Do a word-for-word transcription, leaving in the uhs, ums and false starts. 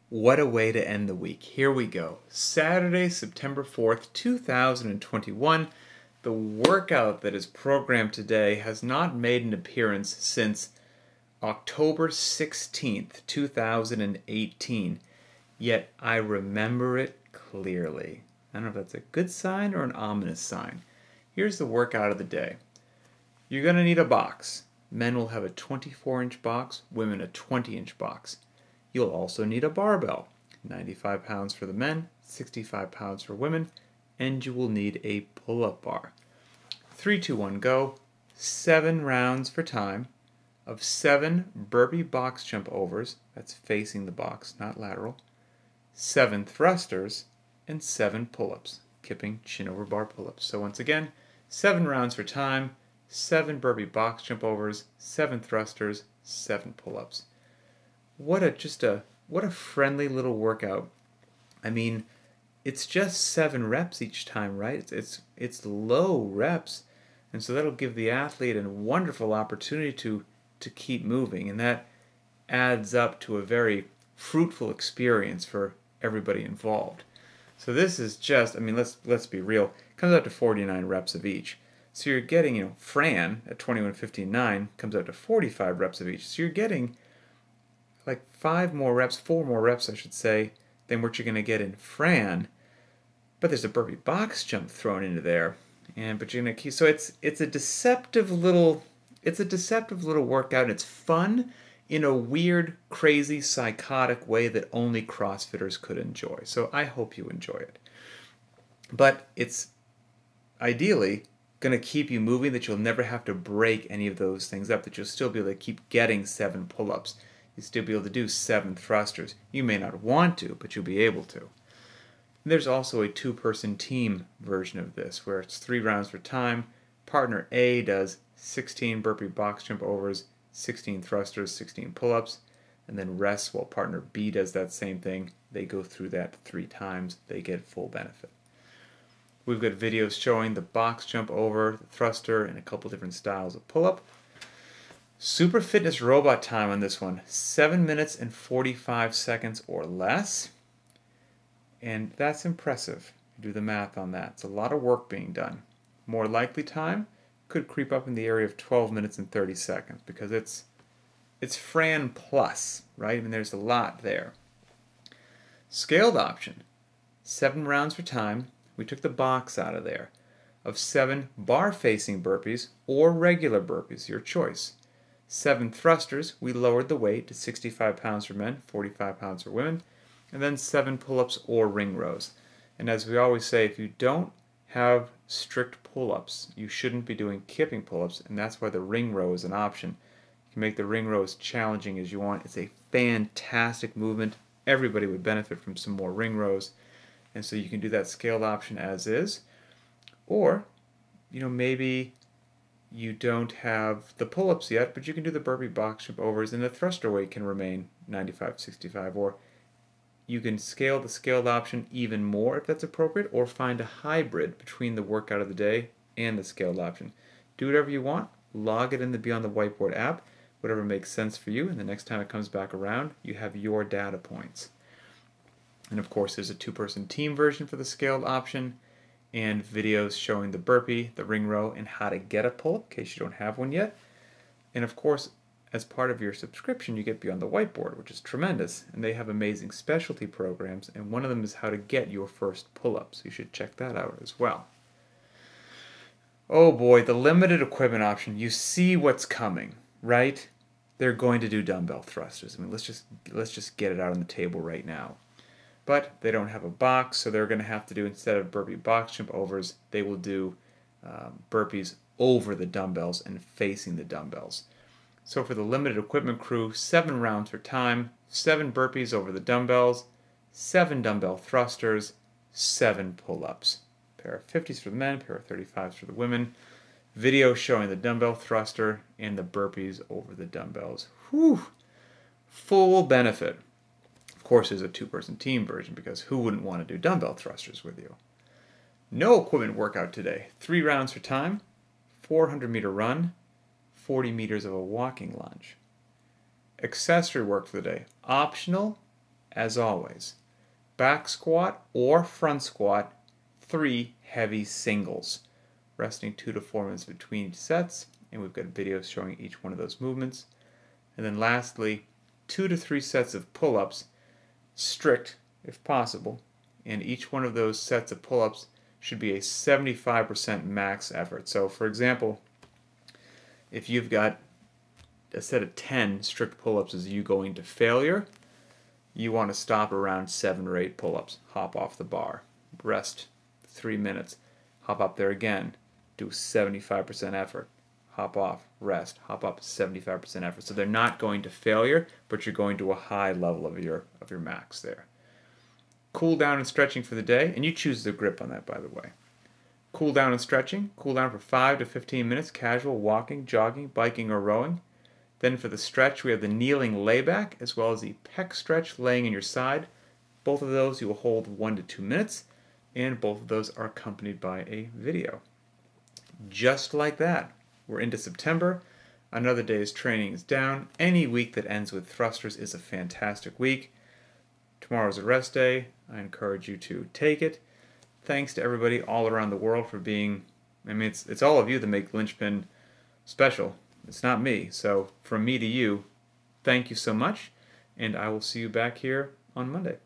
What a way to end the week. Here we go. Saturday, September fourth, two thousand twenty-one. The workout that is programmed today has not made an appearance since October sixteenth, two thousand eighteen. Yet I remember it clearly. I don't know if that's a good sign or an ominous sign. Here's the workout of the day. You're going to need a box. Men will have a twenty-four inch box, women a twenty inch box. You'll also need a barbell, ninety-five pounds for the men, sixty-five pounds for women, and you will need a pull-up bar. Three, two, one, go. Seven rounds for time of seven burpee box jump overs, that's facing the box, not lateral, seven thrusters, and seven pull-ups, kipping chin over bar pull-ups. So once again, seven rounds for time, seven burpee box jump overs, seven thrusters, seven pull-ups. What a just a what a friendly little workout. I mean, it's just seven reps each time, right? It's it's, it's low reps, and so that'll give the athlete a wonderful opportunity to to keep moving, and that adds up to a very fruitful experience for everybody involved. So this is just, I mean, let's let's be real. It comes out to forty-nine reps of each. So you're getting, you know, Fran at twenty-one fifteen nine comes out to forty-five reps of each. So you're getting like five more reps, four more reps, I should say, than what you're going to get in Fran. But there's a burpee box jump thrown into there, and but you're going to keep. So it's it's a deceptive little, it's a deceptive little workout. And it's fun in a weird, crazy, psychotic way that only CrossFitters could enjoy. So I hope you enjoy it. But it's ideally going to keep you moving, that you'll never have to break any of those things up, that you'll still be able to keep getting seven pull-ups. You'll still be able to do seven thrusters. You may not want to, but you'll be able to. There's also a two-person team version of this, where it's three rounds for time. Partner A does sixteen burpee box jump overs, sixteen thrusters, sixteen pull-ups, and then rests while partner B does that same thing. They go through that three times. They get full benefit. We've got videos showing the box jump over, the thruster, and a couple different styles of pull-up. Super Fitness Robot time on this one, seven minutes and forty-five seconds or less. And that's impressive. Do the math on that. It's a lot of work being done. More likely time could creep up in the area of twelve minutes and thirty seconds, because it's it's Fran plus, right? I mean, there's a lot there. Scaled option, seven rounds for time. We took the box out of there, of seven bar-facing burpees or regular burpees, your choice. Seven thrusters, we lowered the weight to sixty-five pounds for men, forty-five pounds for women, and then seven pull-ups or ring rows. And as we always say, if you don't have strict pull-ups, you shouldn't be doing kipping pull-ups, and that's why the ring row is an option. You can make the ring row as challenging as you want. It's a fantastic movement. Everybody would benefit from some more ring rows. And so you can do that scaled option as is. Or, you know, maybe you don't have the pull-ups yet, but you can do the burpee box jump overs, and the thruster weight can remain ninety-five sixty-five. Or you can scale the scaled option even more if that's appropriate, or find a hybrid between the workout of the day and the scaled option. Do whatever you want. Log it in the Beyond the Whiteboard app, whatever makes sense for you, and the next time it comes back around, you have your data points. And of course, there's a two-person team version for the scaled option, and videos showing the burpee, the ring row, and how to get a pull-up in case you don't have one yet. And of course, as part of your subscription, you get Beyond the Whiteboard, which is tremendous, and they have amazing specialty programs, and one of them is how to get your first pull-up, so you should check that out as well. Oh boy, the limited equipment option. You see what's coming, right? They're going to do dumbbell thrusters. I mean, let's just let's just get it out on the table right now. But they don't have a box, so they're going to have to do, instead of burpee box jump overs, they will do um, burpees over the dumbbells and facing the dumbbells. So for the limited equipment crew, seven rounds for time, seven burpees over the dumbbells, seven dumbbell thrusters, seven pull-ups. Pair of fifties for the men, pair of thirty-fives for the women. Video showing the dumbbell thruster and the burpees over the dumbbells. Whew! Full benefit. Of course, there's a two-person team version, because who wouldn't want to do dumbbell thrusters with you? No equipment workout today. Three rounds for time, four hundred meter run, forty meters of a walking lunge. Accessory work for the day. Optional as always, back squat or front squat, three heavy singles, resting two to four minutes between each sets, and we've got videos showing each one of those movements. And then lastly, two to three sets of pull-ups, strict if possible, and each one of those sets of pull-ups should be a seventy-five percent max effort. So for example, if you've got a set of ten strict pull-ups as you go into failure, you want to stop around seven or eight pull-ups. Hop off the bar, rest three minutes, hop up there again, do seventy-five percent effort, hop off, rest, hop up, seventy-five percent effort. So they're not going to failure, but you're going to a high level of your of your max there. Cool down and stretching for the day, and you choose the grip on that, by the way. Cool down and stretching, cool down for five to fifteen minutes, casual walking, jogging, biking, or rowing. Then for the stretch, we have the kneeling layback, as well as the pec stretch, laying in your side. Both of those you will hold one to two minutes, and both of those are accompanied by a video. Just like that, we're into September. Another day's training is down. Any week that ends with thrusters is a fantastic week. Tomorrow's a rest day. I encourage you to take it. Thanks to everybody all around the world for being, I mean, it's, it's all of you that make Linchpin special. It's not me. So from me to you, thank you so much, and I will see you back here on Monday.